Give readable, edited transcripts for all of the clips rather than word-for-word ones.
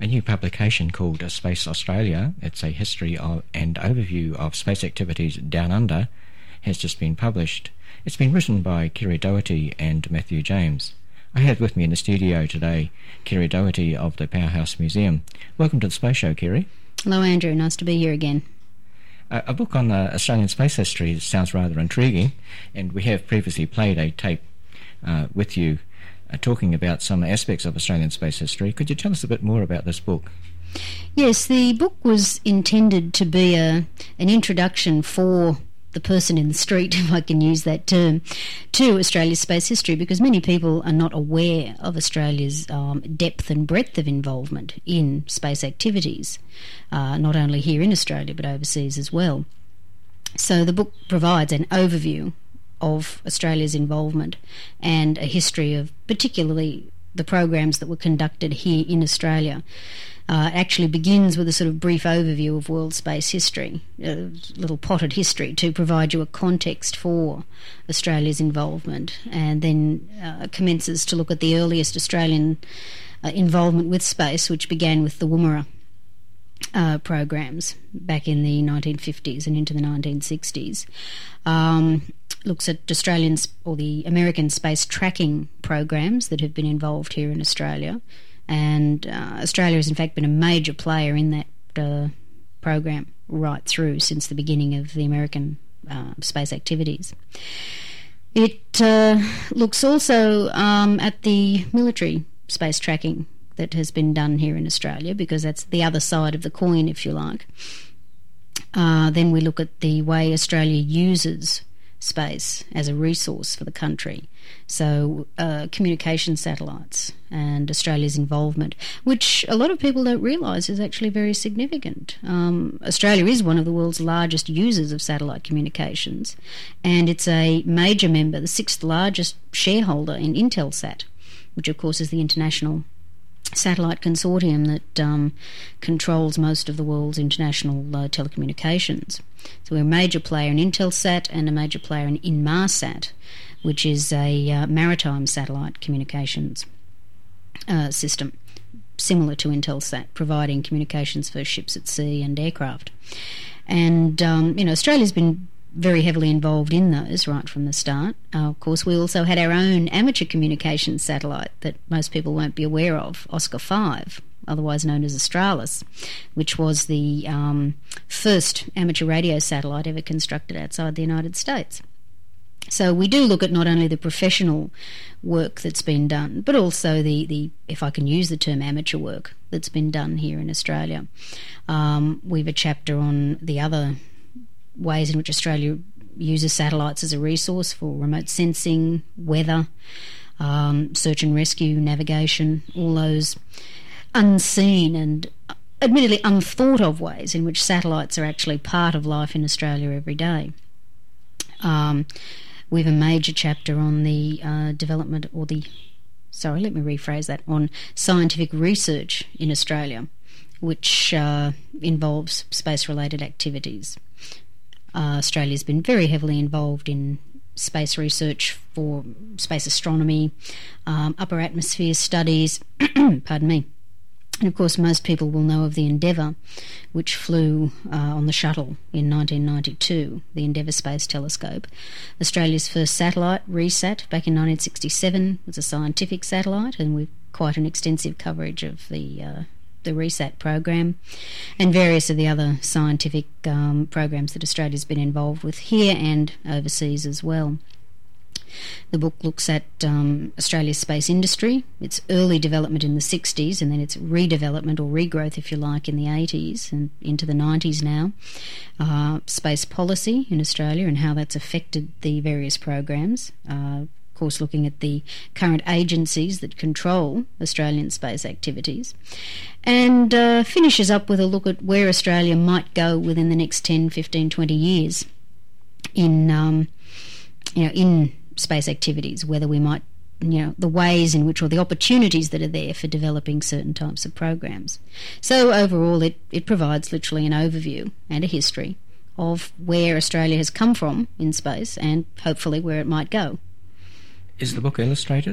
a new publication called Space Australia. It's a history of, and overview of space activities down under, has just been published. It's been written by Kerry Doherty and Matthew James. I have with me in the studio today Kerry Doherty of the Powerhouse Museum. Welcome to the Space Show, Kerry. Hello, Andrew. Nice to be here again. A book on Australian space history sounds rather intriguing, and we have previously played a tape with you talking about some aspects of Australian space history. Could you tell us a bit more about this book? Yes, the book was intended to be an introduction for the person in the street, if I can use that term, to Australia's space history, because many people are not aware of Australia's depth and breadth of involvement in space activities, not only here in Australia but overseas as well. So the book provides an overview of Australia's involvement and a history of particularly the programs that were conducted here in Australia. It actually begins with a sort of brief overview of world space history, a little potted history to provide you a context for Australia's involvement, and then commences to look at the earliest Australian involvement with space, which began with the Woomera programs back in the 1950s and into the 1960s. Looks at Australians or the American space tracking programs that have been involved here in Australia. And Australia has in fact been a major player in that program right through since the beginning of the American space activities. It looks also at the military space tracking that has been done here in Australia, because that's the other side of the coin, if you like. Then we look at the way Australia uses space as a resource for the country. So communication satellites and Australia's involvement, which a lot of people don't realise is actually very significant. Australia is one of the world's largest users of satellite communications, and it's a major member, the sixth largest shareholder in Intelsat, which of course is the international satellite consortium that controls most of the world's international telecommunications. So we're a major player in Intelsat and a major player in Inmarsat, which is a maritime satellite communications system similar to Intelsat, providing communications for ships at sea and aircraft. And Australia's been very heavily involved in those right from the start. Of course, we also had our own amateur communications satellite that most people won't be aware of, Oscar 5, otherwise known as Australis, which was the first amateur radio satellite ever constructed outside the United States. So we do look at not only the professional work that's been done, but also the if I can use the term, amateur work that's been done here in Australia. We've a chapter on the other ways in which Australia uses satellites as a resource for remote sensing, weather, search and rescue, navigation, all those unseen and admittedly unthought of ways in which satellites are actually part of life in Australia every day. We have a major chapter on the development on scientific research in Australia, which involves space-related activities. Australia's been very heavily involved in space research for space astronomy, upper atmosphere studies, pardon me. And of course most people will know of the Endeavour, which flew on the shuttle in 1992, the Endeavour Space Telescope. Australia's first satellite, RESAT, back in 1967, was a scientific satellite, and we've quite an extensive coverage of the RESAT program, and various of the other scientific programs that Australia's been involved with here and overseas as well. The book looks at Australia's space industry, its early development in the 60s and then its redevelopment or regrowth, if you like, in the 80s and into the 90s now. Space policy in Australia and how that's affected the various programs. Of course, looking at the current agencies that control Australian space activities. And finishes up with a look at where Australia might go within the next 10, 15, 20 years in space activities, whether we might, the ways in which, or the opportunities that are there for developing certain types of programs. So overall it provides literally an overview and a history of where Australia has come from in space and hopefully where it might go. Is the book illustrated?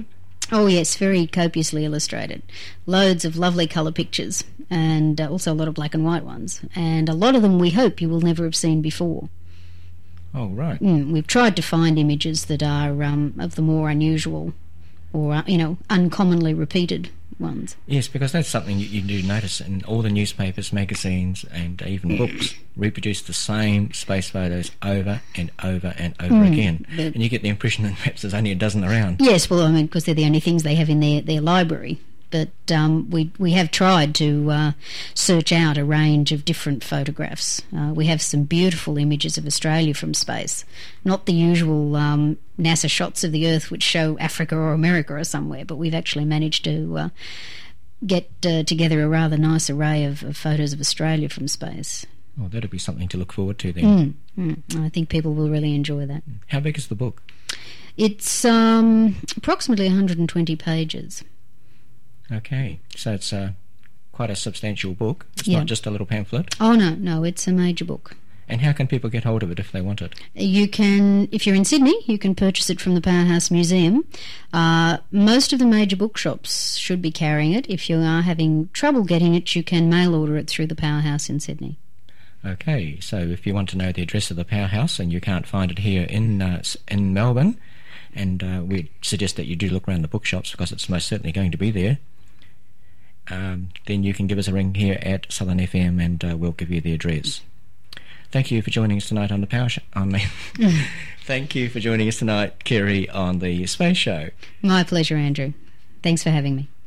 Oh yes, very copiously illustrated. Loads of lovely colour pictures, and also a lot of black and white ones. And a lot of them we hope you will never have seen before. Oh, right. We've tried to find images that are of the more unusual or, uncommonly repeated ones. Yes, because that's something you do notice in all the newspapers, magazines, and even books reproduce the same space photos over and over and over again. And you get the impression that perhaps there's only a dozen around. Yes, well, because they're the only things they have in their library. But we have tried to search out a range of different photographs. We have some beautiful images of Australia from space, not the usual NASA shots of the Earth which show Africa or America or somewhere, but we've actually managed to get together a rather nice array of photos of Australia from space. Oh, that'll be something to look forward to then. I think people will really enjoy that. How big is the book? It's approximately 120 pages. Okay, so it's quite a substantial book. It's Yeah. not just a little pamphlet. Oh, no, it's a major book. And how can people get hold of it if they want it? You can, if you're in Sydney, you can purchase it from the Powerhouse Museum. Most of the major bookshops should be carrying it. If you are having trouble getting it, you can mail order it through the Powerhouse in Sydney. Okay, so if you want to know the address of the Powerhouse and you can't find it here in Melbourne, and we suggest that you do look around the bookshops because it's most certainly going to be there, then you can give us a ring here at Southern FM and we'll give you the address. Thank you for joining us tonight on the Power Show. Thank you for joining us tonight, Kerry, on the Space Show. My pleasure, Andrew. Thanks for having me.